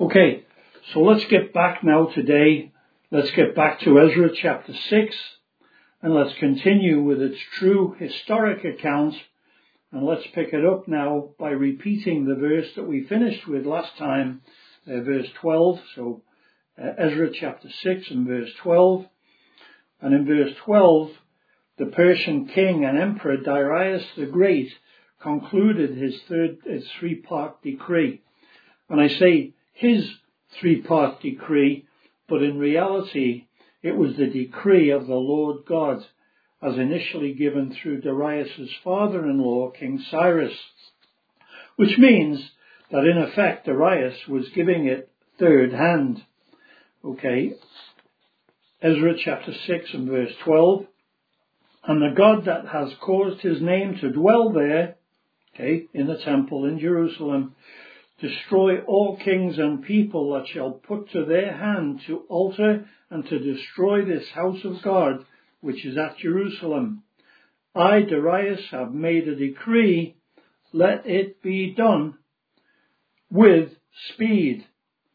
Okay, so let's get back now today. Let's get back to Ezra chapter 6, and let's continue with its true historic account. And let's pick it up now by repeating the verse that we finished with last time, verse 12. So Ezra chapter 6 and verse 12. And in verse 12, the Persian king and emperor Darius the Great concluded his three-part decree. And I say his three-part decree, but in reality it was the decree of the Lord God, as initially given through Darius's father-in-law, King Cyrus, which means that in effect Darius was giving it third hand. Okay, Ezra chapter 6 and verse 12. And the God that has caused his name to dwell there, okay, in the temple in Jerusalem, destroy all kings and people that shall put to their hand to alter and to destroy this house of God, which is at Jerusalem. I, Darius, have made a decree, let it be done with speed.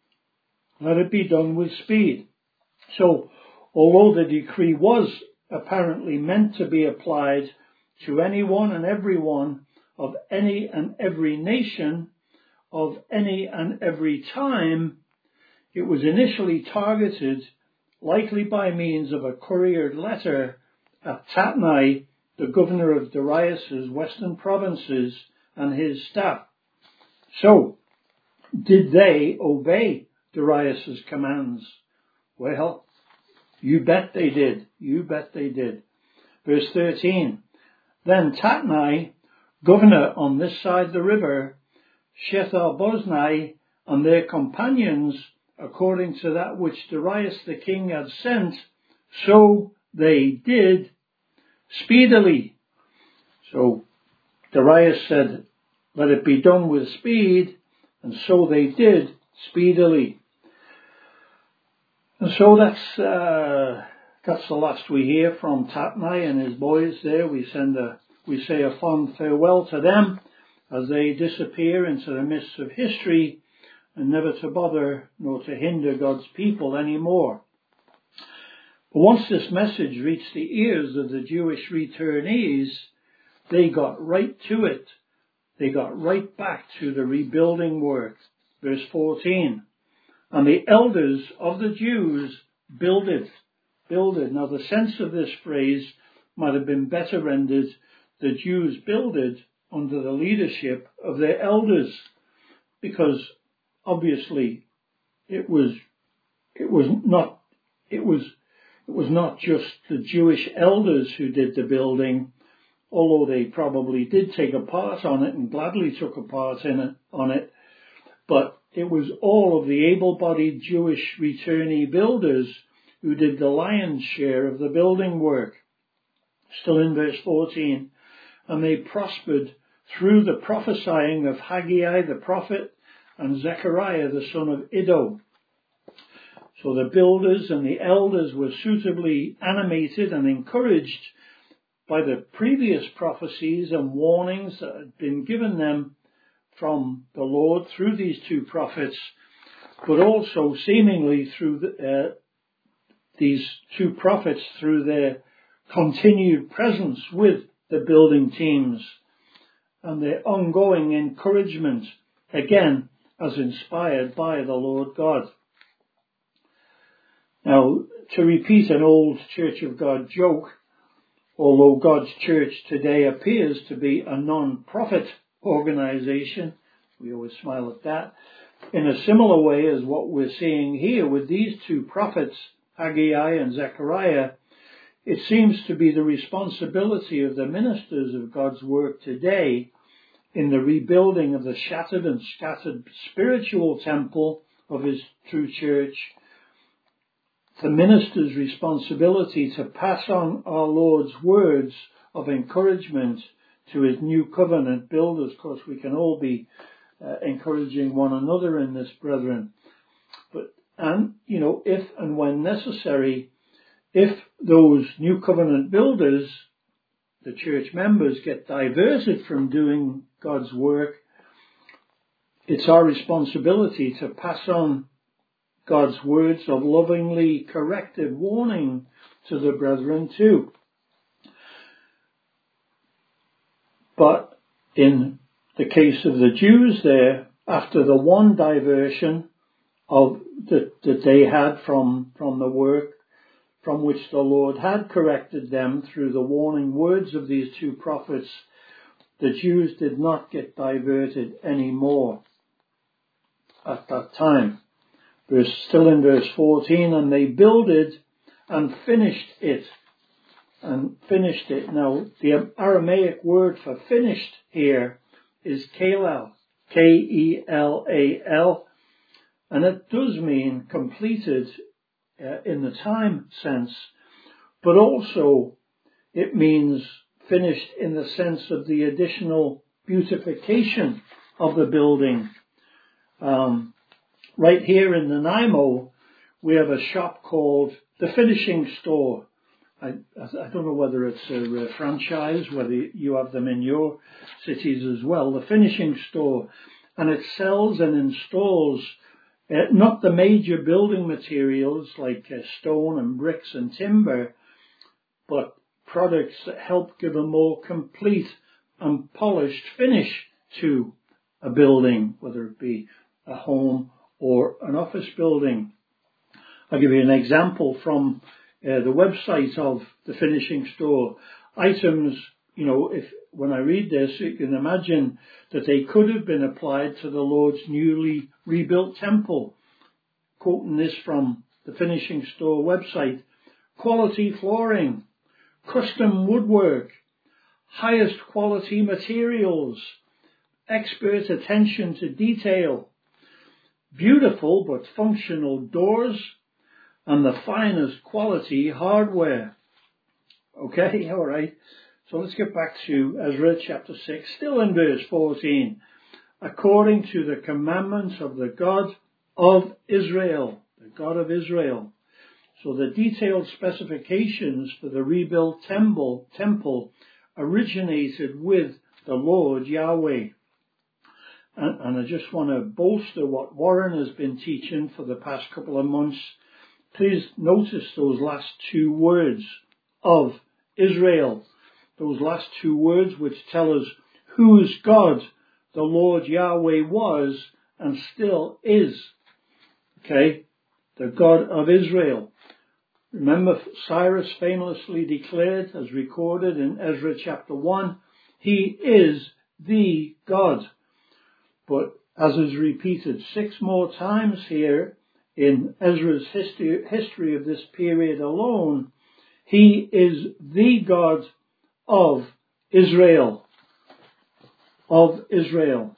Let it be done with speed. So, although the decree was apparently meant to be applied to anyone and everyone of any and every nation, of any and every time, it was initially targeted, likely by means of a couriered letter, at Tatnai, the governor of Darius's western provinces, and his staff. So, did they obey Darius's commands? Well, you bet they did. You bet they did. Verse 13. Then Tatnai, governor on this side the river, Shethar-boznai, and their companions, according to that which Darius the king had sent, so they did speedily. So Darius said, let it be done with speed, and so they did speedily. And so that's the last we hear from Tatnai and his boys there. We say a fond farewell to them as they disappear into the mists of history, and never to bother nor to hinder God's people anymore. But once this message reached the ears of the Jewish returnees, they got right to it. They got right back to the rebuilding work. Verse 14. And the elders of the Jews builded. Now the sense of this phrase might have been better rendered, the Jews builded under the leadership of their elders, because obviously it was not just the Jewish elders who did the building, although they probably did take a part on it and gladly took a part on it, but it was all of the able-bodied Jewish returnee builders who did the lion's share of the building work. Still in verse 14, and they prospered through the prophesying of Haggai the prophet and Zechariah the son of Iddo. So the builders and the elders were suitably animated and encouraged by the previous prophecies and warnings that had been given them from the Lord through these two prophets, but also seemingly through these two prophets through their continued presence with the building teams and their ongoing encouragement, again, as inspired by the Lord God. Now, to repeat an old Church of God joke, although God's church today appears to be a non-profit organization, we always smile at that, in a similar way as what we're seeing here with these two prophets, Haggai and Zechariah, it seems to be the responsibility of the ministers of God's work today in the rebuilding of the shattered and scattered spiritual temple of his true church, the minister's responsibility to pass on our Lord's words of encouragement to his new covenant builders. Of course, we can all be encouraging one another in this, brethren. And if and when necessary, if those new covenant builders, the church members, get diverted from doing God's work, it's our responsibility to pass on God's words of lovingly corrective warning to the brethren too. But in the case of the Jews there, after the one diversion that they had from the work from which the Lord had corrected them through the warning words of these two prophets, the Jews did not get diverted anymore at that time. Still in verse 14, and they builded and finished it. Now, the Aramaic word for finished here is kelal, K-E-L-A-L, and it does mean completed in the time sense, but also it means finished in the sense of the additional beautification of the building. Right here in Nanaimo, we have a shop called The Finishing Store. I don't know whether it's a franchise, whether you have them in your cities as well. The Finishing Store. And it sells and installs not the major building materials like stone and bricks and timber, but products that help give a more complete and polished finish to a building, whether it be a home or an office building. I'll give you an example from the website of the Finishing Store. Items, when I read this, you can imagine that they could have been applied to the Lord's newly rebuilt temple. Quoting this from the Finishing Store website: quality flooring, custom woodwork, highest quality materials, expert attention to detail, beautiful but functional doors, and the finest quality hardware. Okay, all right. So let's get back to Ezra chapter 6, still in verse 14. According to the commandments of the God of Israel, the God of Israel. So the detailed specifications for the rebuilt temple originated with the Lord Yahweh. And I just want to bolster what Warren has been teaching for the past couple of months. Please notice those last two words, of Israel. Those last two words which tell us whose God the Lord Yahweh was and still is. Okay? The God of Israel. Remember, Cyrus famously declared, as recorded in Ezra chapter 1, he is the God. But as is repeated 6 more times here in Ezra's history of this period alone, he is the God of Israel. Of Israel.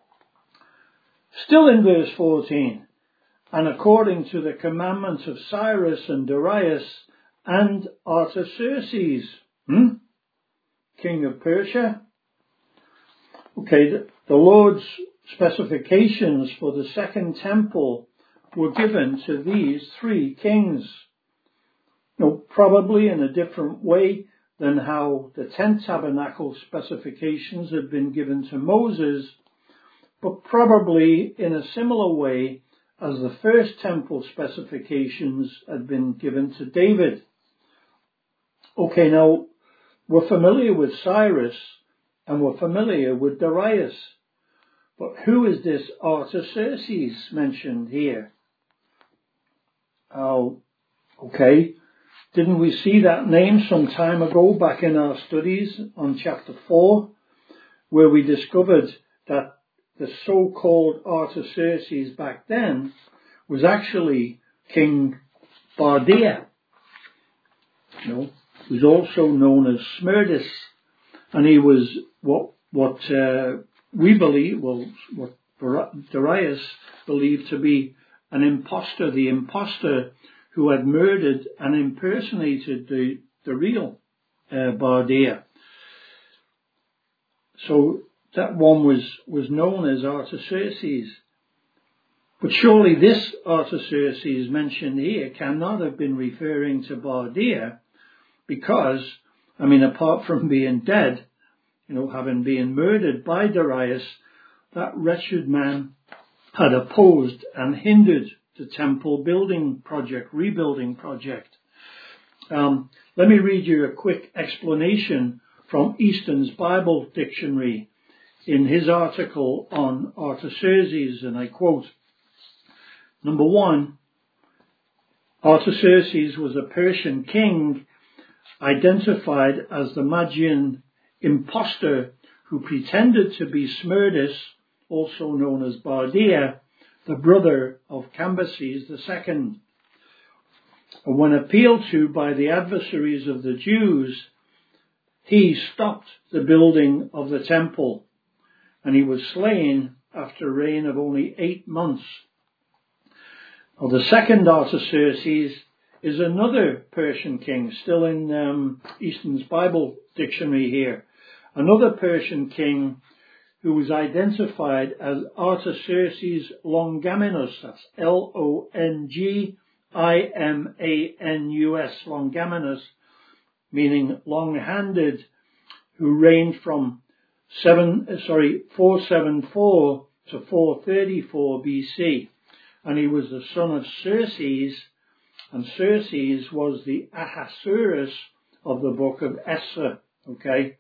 Still in verse 14, and according to the commandments of Cyrus and Darius and Artaxerxes, king of Persia. Okay, the Lord's specifications for the second temple were given to these 3 kings. Probably in a different way than how the tent tabernacle specifications had been given to Moses, but probably in a similar way as the first temple specifications had been given to David. Okay, now we're familiar with Cyrus and we're familiar with Darius. But who is this Artaxerxes mentioned here? Oh, okay. Didn't we see that name some time ago back in our studies on chapter 4, where we discovered that the so-called Artaxerxes back then was actually King Bardia, who's also known as Smerdis, and he was what we believe, what Darius believed to be an impostor, the impostor who had murdered and impersonated the real Bardia. So that one was known as Artaxerxes. But surely this Artaxerxes mentioned here cannot have been referring to Bardia, because, apart from being dead, having been murdered by Darius, that wretched man had opposed and hindered the temple rebuilding project. Let me read you a quick explanation from Easton's Bible Dictionary in his article on Artaxerxes, and I quote, Number 1, Artaxerxes was a Persian king identified as the Magian impostor who pretended to be Smerdis, also known as Bardia, the brother of Cambyses II. When appealed to by the adversaries of the Jews, he stopped the building of the temple, and he was slain after a reign of only 8 months. Now, the second Artaxerxes is another Persian king, still in Easton's Bible Dictionary here. Another Persian king who was identified as Artaxerxes Longaminus, that's Longimanus, Longaminus, meaning long-handed, who reigned from 474 to 434 BC. And he was the son of Xerxes, and Xerxes was the Ahasuerus of the book of Esther. Okay?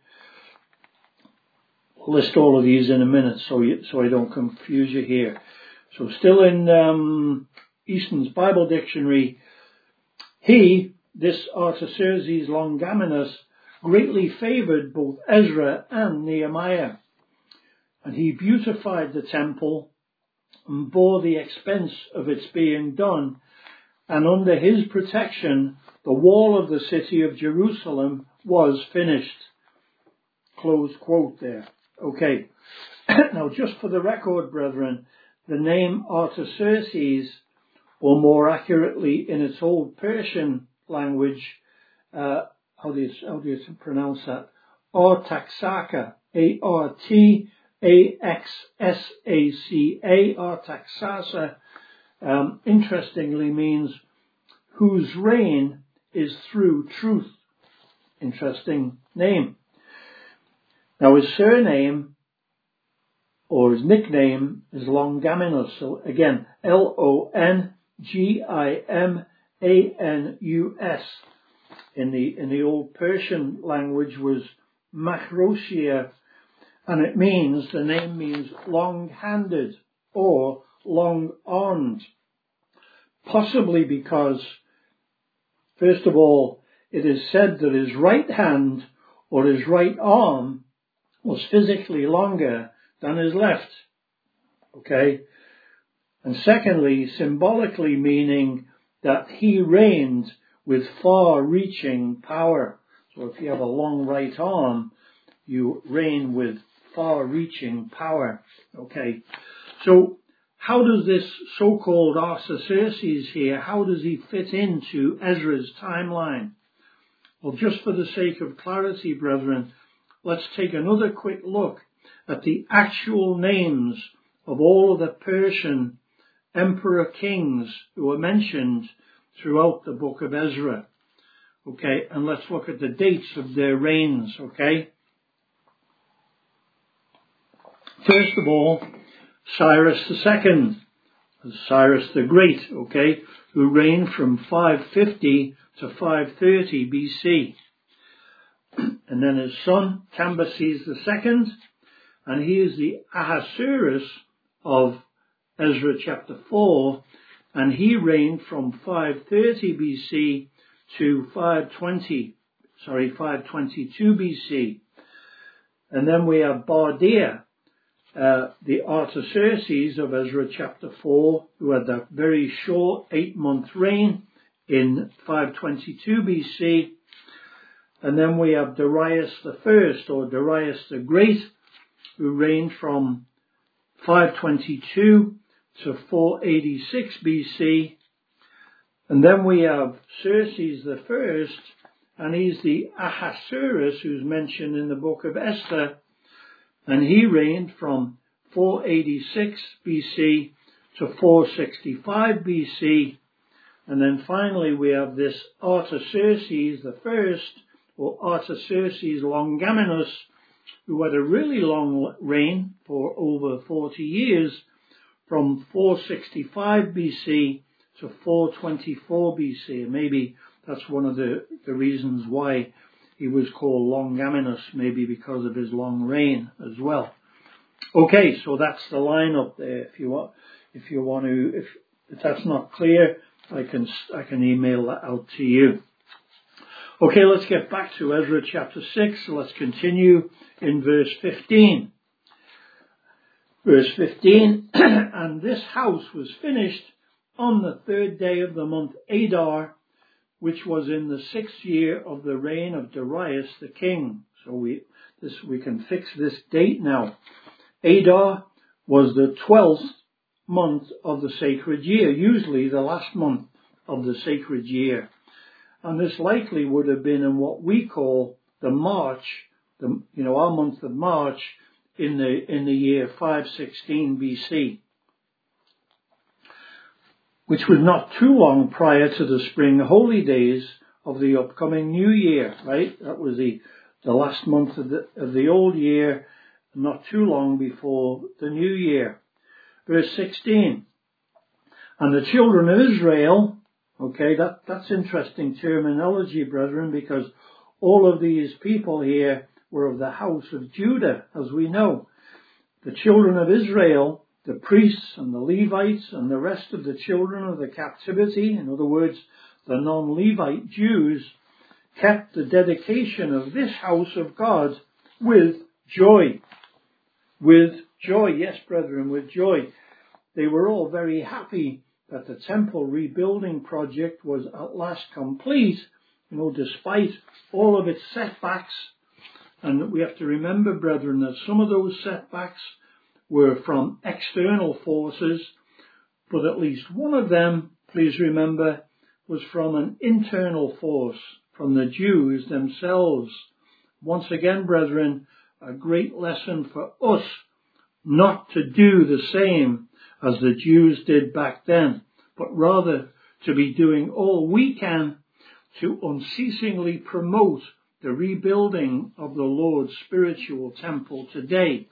I'll list all of these in a minute so I don't confuse you here. So still in Easton's Bible Dictionary, this Artaxerxes Longaminus, greatly favored both Ezra and Nehemiah. And he beautified the temple and bore the expense of its being done. And under his protection, the wall of the city of Jerusalem was finished. Close quote there. Okay. Now, just for the record, brethren, the name Artaxerxes, or more accurately in its old Persian language, how do you pronounce that? Artaxaca, Artaxsaca, Artaxasa, interestingly means whose reign is through truth. Interesting name. Now his surname or his nickname is Longaminus. So again, Longimanus. In the old Persian language was Machrosia, and the name means long-handed or long-armed. Possibly because, first of all, it is said that his right hand or his right arm was physically longer than his left. Okay? And secondly, symbolically meaning that he reigned with far-reaching power. So if you have a long right arm, you reign with far-reaching power. Okay? So how does this so-called Artaxerxes here, how does he fit into Ezra's timeline? Well, just for the sake of clarity, brethren, let's take another quick look at the actual names of all of the Persian emperor kings who are mentioned throughout the book of Ezra. Okay, and let's look at the dates of their reigns, okay? First of all, Cyrus II, Cyrus the Great, okay, who reigned from 550 to 530 BC. And then his son, Cambyses II, and he is the Ahasuerus of Ezra chapter 4, and he reigned from 530 BC to 522 BC. And then we have Bardia, the Artaxerxes of Ezra chapter 4, who had that very short 8-month reign in 522 BC. And then we have Darius I, or Darius the Great, who reigned from 522 to 486 BC. And then we have Xerxes I, and he's the Ahasuerus who's mentioned in the book of Esther, and he reigned from 486 BC to 465 BC. And then finally we have this Artaxerxes I, or Artaxerxes Longaminus, who had a really long reign for over 40 years, from 465 BC to 424 BC. And maybe that's one of the reasons why he was called Longaminus, maybe because of his long reign as well. Okay, so that's the lineup there. If that's not clear, I can email that out to you. Okay, let's get back to Ezra chapter 6. Let's continue in verse 15. Verse 15, and this house was finished on the 3rd day of the month Adar, which was in the 6th year of the reign of Darius the king. So we can fix this date now. Adar was the 12th month of the sacred year, usually the last month of the sacred year. And this likely would have been in what we call the March, our month of March, in the year 516 BC, which was not too long prior to the spring holy days of the upcoming new year, right? That was the last month of the old year, not too long before the new year. Verse 16, and the children of Israel, okay, that's interesting terminology, brethren, because all of these people here were of the house of Judah, as we know. The children of Israel, the priests and the Levites and the rest of the children of the captivity, in other words, the non-Levite Jews, kept the dedication of this house of God with joy. With joy, yes, brethren, with joy. They were all very happy that the temple rebuilding project was at last complete, despite all of its setbacks. And we have to remember, brethren, that some of those setbacks were from external forces, but at least one of them, please remember, was from an internal force, from the Jews themselves. Once again, brethren, a great lesson for us not to do the same as the Jews did back then, but rather to be doing all we can to unceasingly promote the rebuilding of the Lord's spiritual temple today.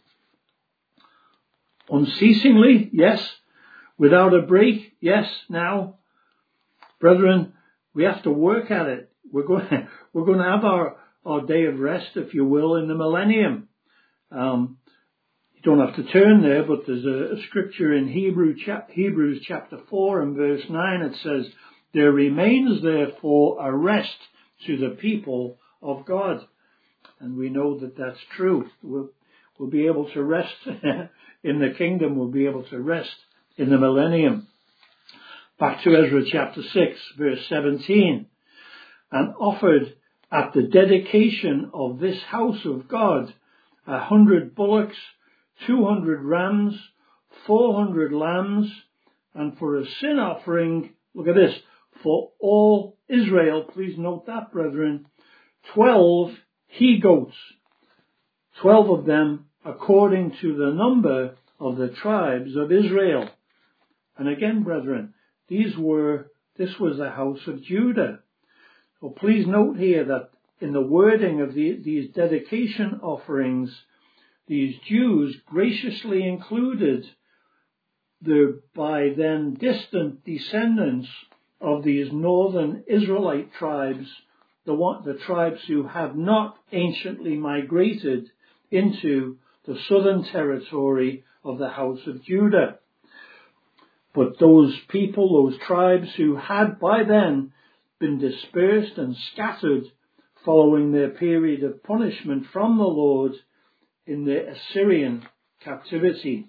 Unceasingly, yes. Without a break, yes. Now, brethren, we have to work at it. We're going to have our day of rest, if you will, in the millennium. You don't have to turn there, but there's a scripture in Hebrews chapter 4 and verse 9. It says, there remains therefore a rest to the people of God. And we know that that's true. We'll be able to rest in the kingdom. We'll be able to rest in the millennium. Back to Ezra chapter 6, verse 17. And offered at the dedication of this house of God 100 bullocks, 200 rams, 400 lambs, and for a sin offering, look at this, for all Israel, please note that, brethren, 12 he-goats, 12 of them according to the number of the tribes of Israel. And again, brethren, this was the house of Judah. So please note here that in the wording of these dedication offerings, these Jews graciously included the by then distant descendants of these northern Israelite tribes, the tribes who have not anciently migrated into the southern territory of the house of Judah. But those people, those tribes who had by then been dispersed and scattered following their period of punishment from the Lord in the Assyrian captivity.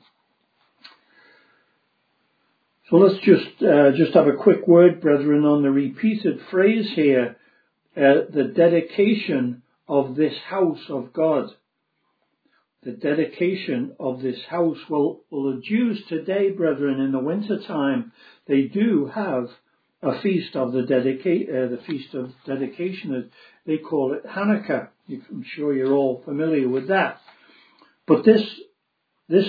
So let's just have a quick word, brethren, on the repeated phrase here, the dedication of this house of God. The dedication of this house. Well, the Jews today, brethren, in the winter time, they do have a feast of the feast of dedication. They call it Hanukkah. I'm sure you're all familiar with that. But this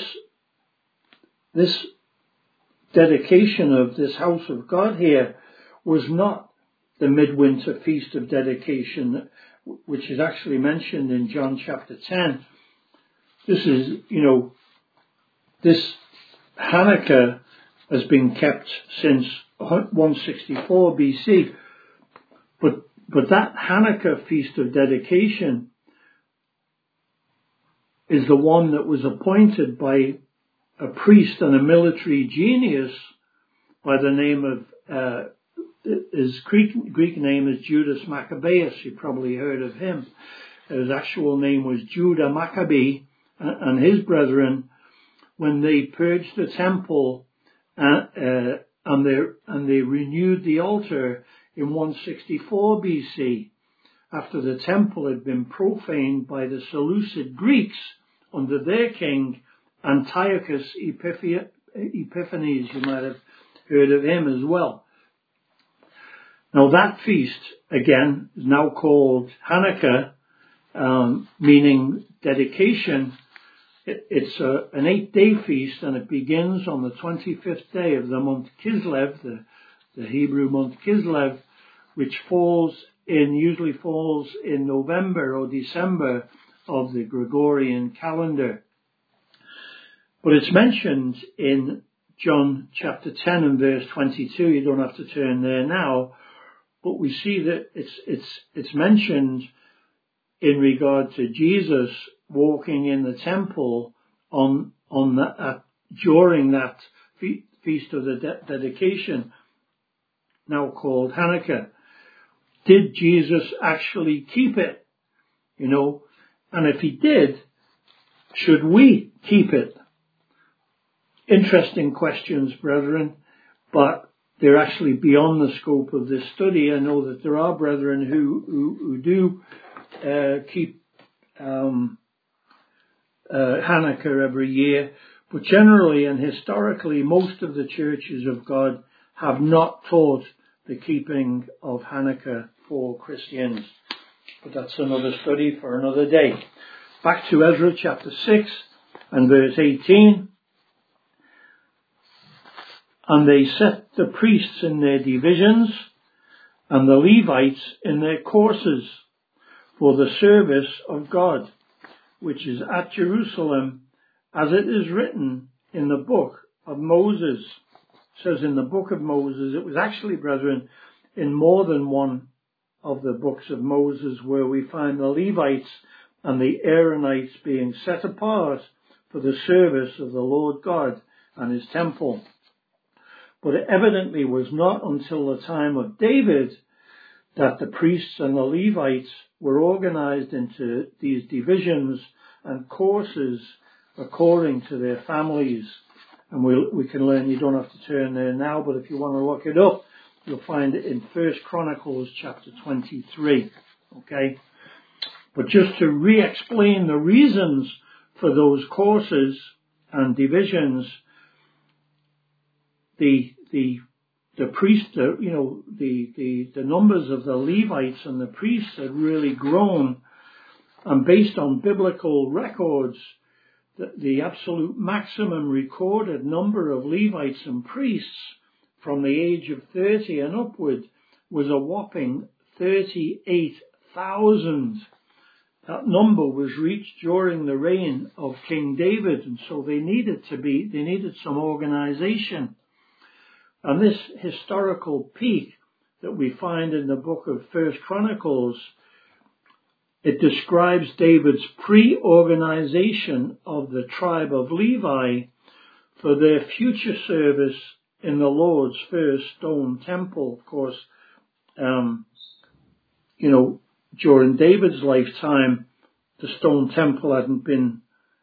dedication of this house of God here was not the midwinter feast of dedication, which is actually mentioned in John chapter 10. this is, this Hanukkah has been kept since 164 BC. But that Hanukkah feast of dedication is the one that was appointed by a priest and a military genius by the name of, his Greek name is Judas Maccabeus. You probably heard of him. His actual name was Judah Maccabee, and his brethren, when they purged the temple and they renewed the altar in 164 BC, after the temple had been profaned by the Seleucid Greeks under their king Antiochus Epiphanes. You might have heard of him as well. Now that feast, again, is now called Hanukkah, meaning dedication. It's an 8-day feast, and it begins on the 25th day of the month Kislev, the Hebrew month Kislev, which usually falls in November or December of the Gregorian calendar. But it's mentioned in John chapter 10 and verse 22. You don't have to turn there now, but we see that it's mentioned in regard to Jesus walking in the temple during that feast of the dedication, now called Hanukkah. Did Jesus actually keep it? And if he did, should we keep it? Interesting questions, brethren, but they're actually beyond the scope of this study. I know that there are brethren who do keep Hanukkah every year, but generally and historically, most of the churches of God have not taught the keeping of Hanukkah for Christians. But that's another study for another day. Back to Ezra chapter 6 and verse 18. And they set the priests in their divisions and the Levites in their courses for the service of God, which is at Jerusalem, as it is written in the book of Moses. It says in the book of Moses. It was actually, brethren, in more than one of the books of Moses where we find the Levites and the Aaronites being set apart for the service of the Lord God and his temple. But it evidently was not until the time of David that the priests and the Levites were organized into these divisions and courses according to their families. And we can learn, you don't have to turn there now, but if you want to look it up, you'll find it in 1 Chronicles chapter 23. Okay? But just to re-explain the reasons for those courses and divisions, the priest, the numbers of the Levites and the priests had really grown, and based on biblical records, the absolute maximum recorded number of Levites and priests from the age of 30 and upward was a whopping 38,000. That number was reached during the reign of King David, and so they needed some organization. And this historical peak that we find in the book of 1 Chronicles, it describes David's pre-organization of the tribe of Levi for their future service in the Lord's first stone temple. Of course, during David's lifetime, the stone temple hadn't been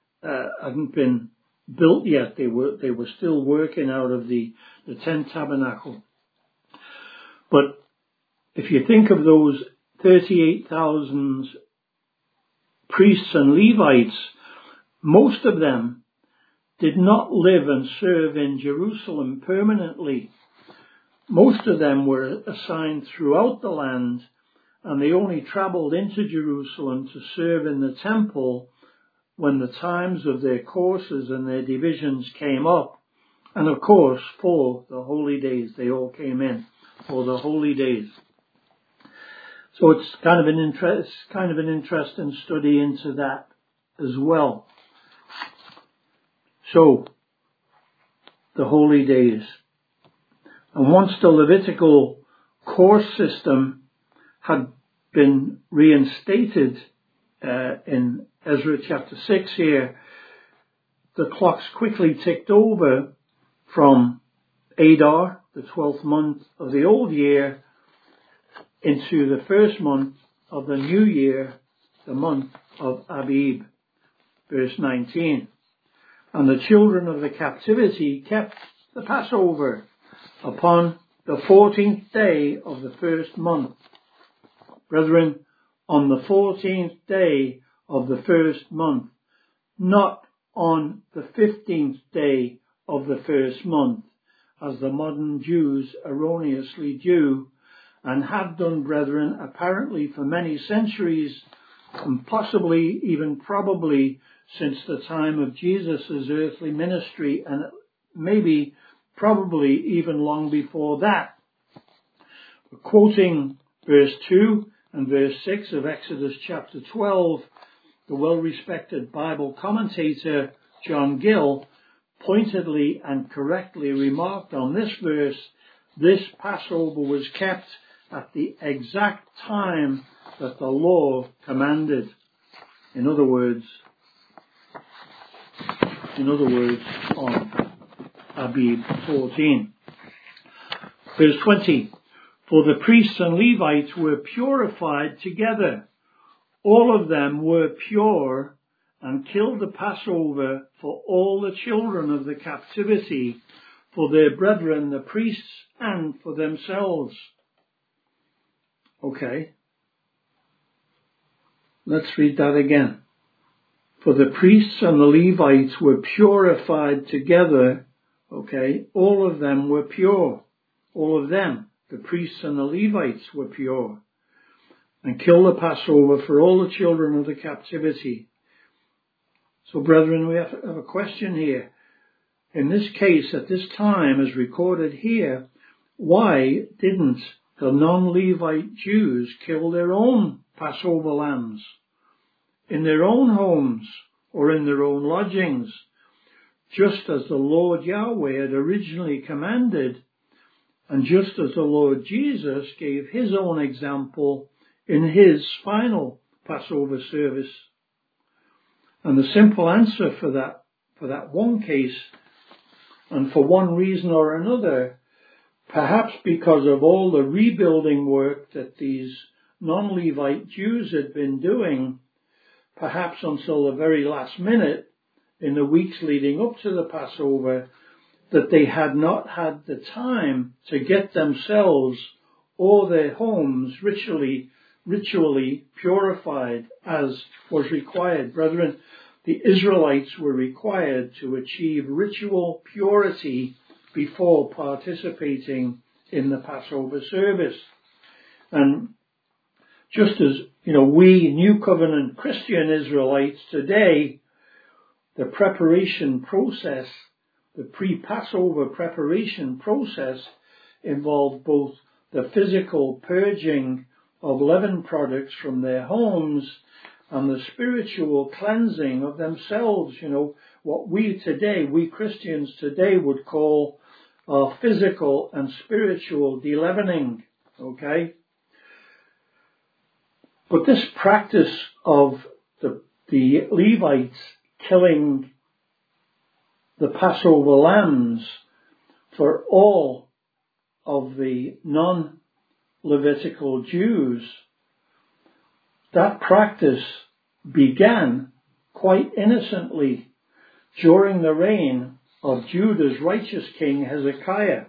built yet. They were still working out of the tent tabernacle. But if you think of those 38,000 priests and Levites, most of them did not live and serve in Jerusalem permanently. Most of them were assigned throughout the land, and they only traveled into Jerusalem to serve in the temple when the times of their courses and their divisions came up. And of course, for the holy days, they all came in for the holy days. So it's kind of an interesting study into that as well. So, the holy days. And once the Levitical course system had been reinstated in Ezra chapter 6 here, the clocks quickly ticked over from Adar, the 12th month of the old year, into the first month of the new year, the month of Abib. Verse 19. And the children of the captivity kept the Passover upon the 14th day of the first month. Brethren, on the 14th day of the first month, not on the 15th day of the first month, as the modern Jews erroneously do, and have done, brethren, apparently for many centuries, and possibly, even probably, since the time of Jesus' earthly ministry, and maybe, probably, even long before that. Quoting verse 2 and verse 6 of Exodus chapter 12, the well-respected Bible commentator John Gill pointedly and correctly remarked on this verse, this Passover was kept at the exact time that the law commanded. In other words, on Abib 14. Verse 20, for the priests and Levites were purified together. All of them were pure and killed the Passover for all the children of the captivity, for their brethren, the priests, and for themselves. Okay. Let's read that again. For the priests and the Levites were purified together. Okay. All of them were pure. All of them, the priests and the Levites, were pure. And killed the Passover for all the children of the captivity. So, brethren, we have a question here. In this case, at this time, as recorded here, why didn't the non-Levite Jews kill their own Passover lambs in their own homes or in their own lodgings, just as the Lord Yahweh had originally commanded, and just as the Lord Jesus gave his own example in his final Passover service? And the simple answer for that one case, and for one reason or another, perhaps because of all the rebuilding work that these non-Levite Jews had been doing, perhaps until the very last minute in the weeks leading up to the Passover, that they had not had the time to get themselves or their homes ritually purified as was required. Brethren, the Israelites were required to achieve ritual purity before participating in the Passover service. And just as, we New Covenant Christian Israelites today, the preparation process, the pre-Passover preparation process involved both the physical purging of leaven products from their homes and the spiritual cleansing of themselves, what we Christians today would call physical and spiritual de-leavening, okay? But this practice of the Levites killing the Passover lambs for all of the non-Levitical Jews, that practice began quite innocently during the reign of Judah's righteous king Hezekiah.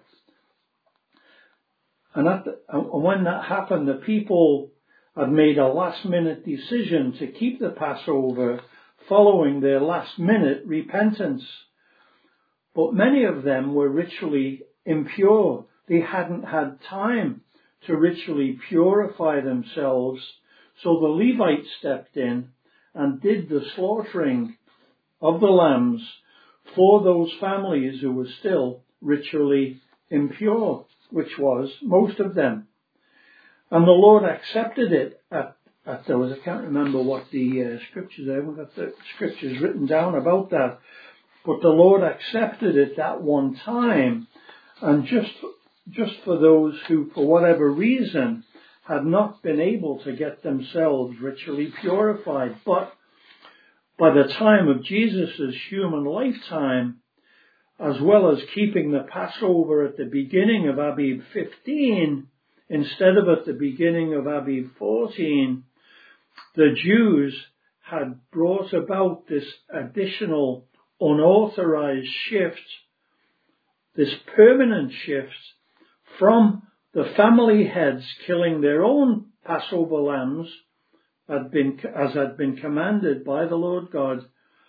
And when that happened, the people had made a last-minute decision to keep the Passover following their last-minute repentance. But many of them were ritually impure. They hadn't had time to ritually purify themselves. So the Levites stepped in and did the slaughtering of the lambs for those families who were still ritually impure, which was most of them. And the Lord accepted it at those. I can't remember what the scriptures, I haven't got the scriptures written down about that. but the Lord accepted it that one time, and just for those who, for whatever reason, had not been able to get themselves ritually purified. But by the time of Jesus' human lifetime, as well as keeping the Passover at the beginning of Abib 15, instead of at the beginning of Abib 14, the Jews had brought about this additional unauthorized shift, this permanent shift from the family heads killing their own Passover lambs, as had been commanded by the Lord God,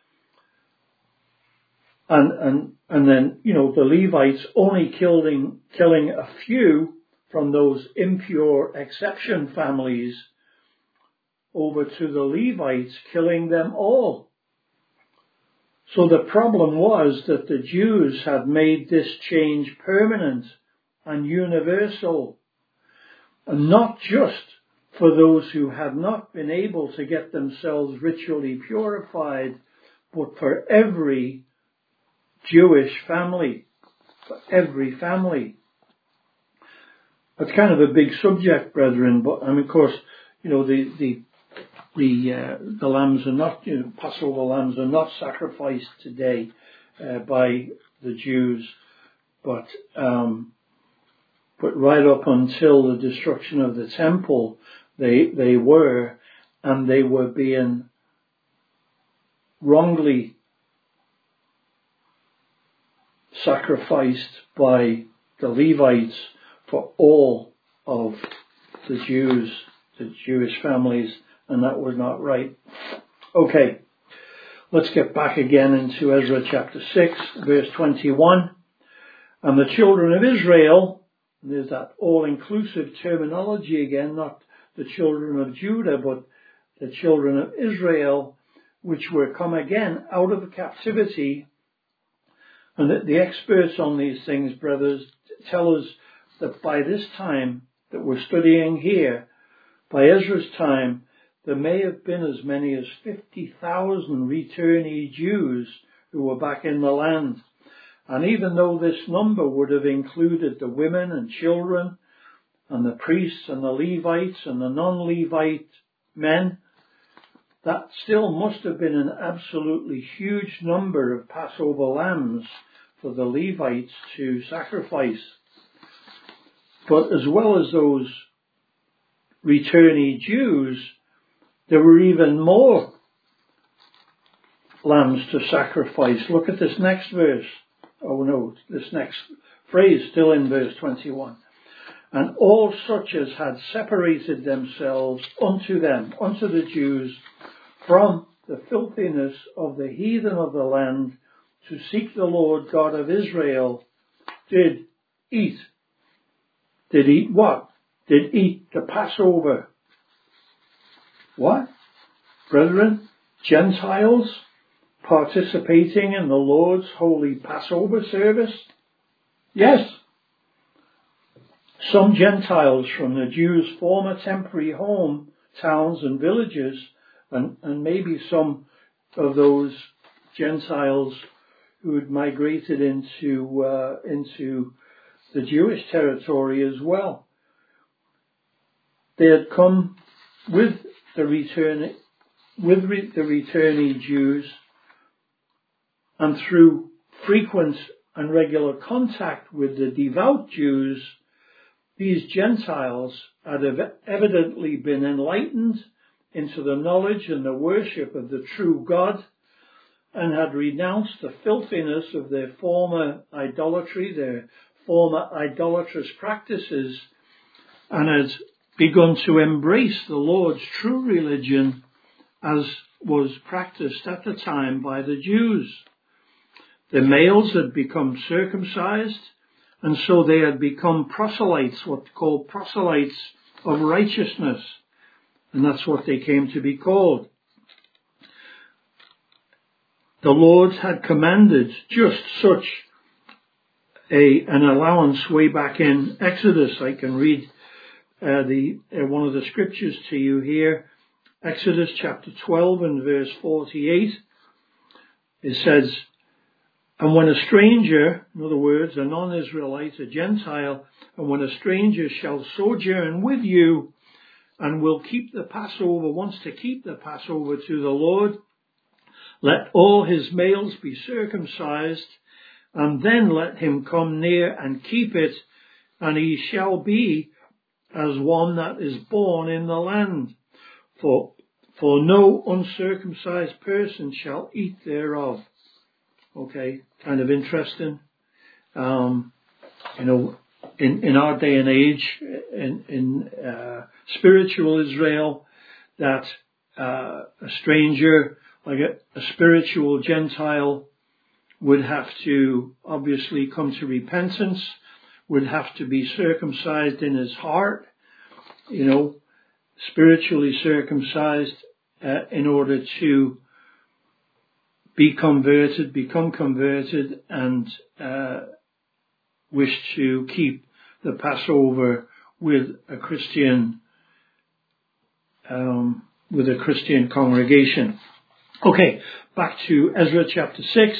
and then, the Levites only killing a few from those impure exception families, over to the Levites killing them all. So the problem was that the Jews had made this change permanent and universal, and not just for those who had not been able to get themselves ritually purified, but for every Jewish family, for every family. That's kind of a big subject, brethren, but of course, the lambs are not, Passover lambs are not sacrificed today by the Jews, but right up until the destruction of the temple, they were, and they were being wrongly sacrificed by the Levites for all of the Jews, the Jewish families, and that was not right. Okay, let's get back again into Ezra chapter 6, verse 21. And the children of Israel, and there's that all-inclusive terminology again, not the children of Judah, but the children of Israel, which were come again out of captivity. And the experts on these things, brothers, tell us that by this time that we're studying here, by Ezra's time, there may have been as many as 50,000 returnee Jews who were back in the land. And even though this number would have included the women and children and the priests and the Levites and the non-Levite men, that still must have been an absolutely huge number of Passover lambs for the Levites to sacrifice. But as well as those returnee Jews, there were even more lambs to sacrifice. Look at this next verse. Oh no, this next phrase, still in verse 21. And all such as had separated themselves unto the Jews, from the filthiness of the heathen of the land, to seek the Lord God of Israel, did eat. Did eat what? Did eat the Passover. What? Brethren, Gentiles participating in the Lord's holy Passover service? Yes. Some Gentiles from the Jews' former temporary home towns and villages, and maybe some of those Gentiles who had migrated into the Jewish territory as well. They had come with the returnee Jews, and through frequent and regular contact with the devout Jews, these Gentiles had evidently been enlightened into the knowledge and the worship of the true God, and had renounced the filthiness of their former idolatry, their former idolatrous practices, and had begun to embrace the Lord's true religion as was practiced at the time by the Jews. The males had become circumcised, and so they had become proselytes, what's called proselytes of righteousness, and that's what they came to be called. The Lord had commanded just such an allowance way back in Exodus. I can read one of the scriptures to you here. Exodus chapter 12 and verse 48. It says, And when a stranger, in other words, a non-Israelite, a Gentile, and when a stranger shall sojourn with you and will keep the Passover, wants to keep the Passover to the Lord, let all his males be circumcised, and then let him come near and keep it, and he shall be as one that is born in the land. For no uncircumcised person shall eat thereof. Okay, kind of interesting. In our day and age, in spiritual Israel, that a stranger, like a spiritual Gentile, would have to obviously come to repentance, would have to be circumcised in his heart, spiritually circumcised in order to become converted and wish to keep the Passover with a Christian congregation. Okay, back to Ezra chapter 6,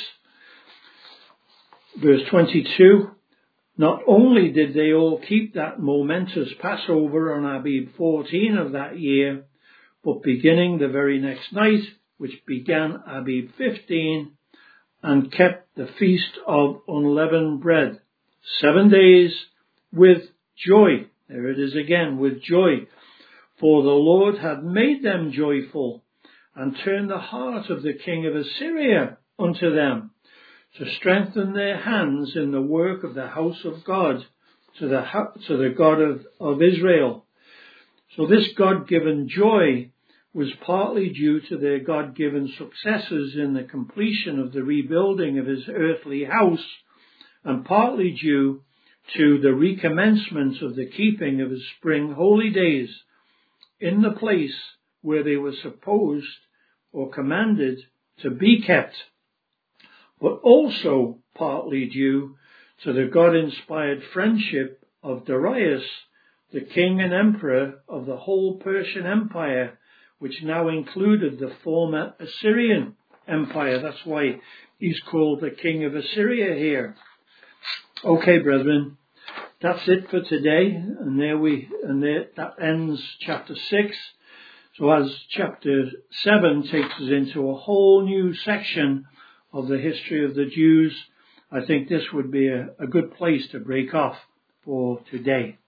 verse 22. Not only did they all keep that momentous Passover on Abib 14 of that year, but beginning the very next night, which began Abib 15, and kept the feast of unleavened bread 7 days with joy. There it is again, with joy. For the Lord had made them joyful, and turned the heart of the king of Assyria unto them, to strengthen their hands in the work of the house of God, to the God of Israel. So this God-given joy was partly due to their God-given successes in the completion of the rebuilding of his earthly house, and partly due to the recommencement of the keeping of his spring holy days in the place where they were supposed or commanded to be kept, but also partly due to the God-inspired friendship of Darius, the king and emperor of the whole Persian Empire, which now included the former Assyrian Empire. That's why he's called the king of Assyria here. Okay, brethren, that's it for today, and that ends chapter 6. So as chapter 7 takes us into a whole new section of the history of the Jews, I think this would be a good place to break off for today.